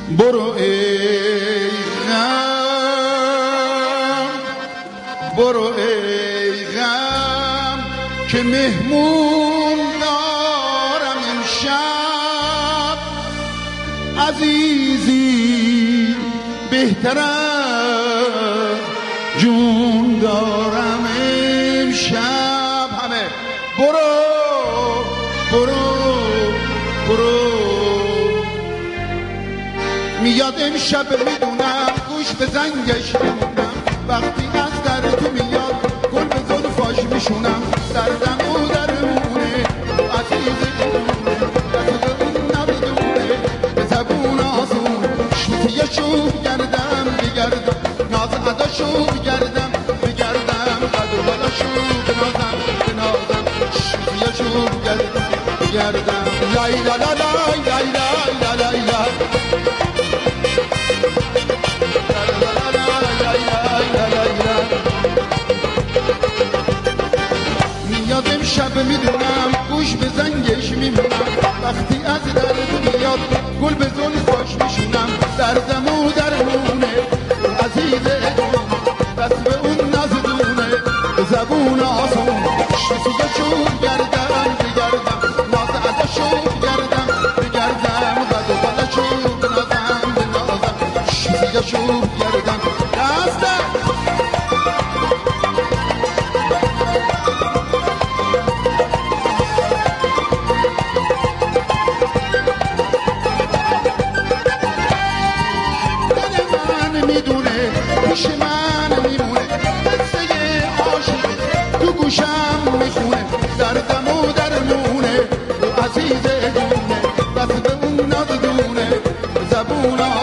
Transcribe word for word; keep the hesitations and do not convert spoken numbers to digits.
برو ای غم، برو ای غم که مهمون دارم امشب. عزیزی بهترم جون دارم امشب. همه برو برو برو. میاد امشب میدونم گوش به زنگش میمونم، وقتی از در تو میاد گل به زلفاش میشونم. دردم او درمونه عزیز اونه، دست اون نبدونه به زبون آسون. شوخی شوخ گردم بگردم، ناز عداشو بگردم بگردم، قد و بالاشو بنازم بنازم. شوخی شوخ گردم بگردم. لای لا لا لای لای لای لای لای. شب میدونم گوش به زنگش میمونم، وقتی از در تو میاد گل به زلفاش میشونم. دردمو درمونه عزیز دونه، دست به اون نزدونه به زبون آسون. شوخیشو گردم بگردم، ناز عداشو گردم بگردم، قد و بالاشو بنازم بنازم. شوخیشو گردم دستم. گوش من میمونه قصه عاشق تو گوشم میخونه. دردمو درمونه عزیز دونه، دست به اون نزدونه زبون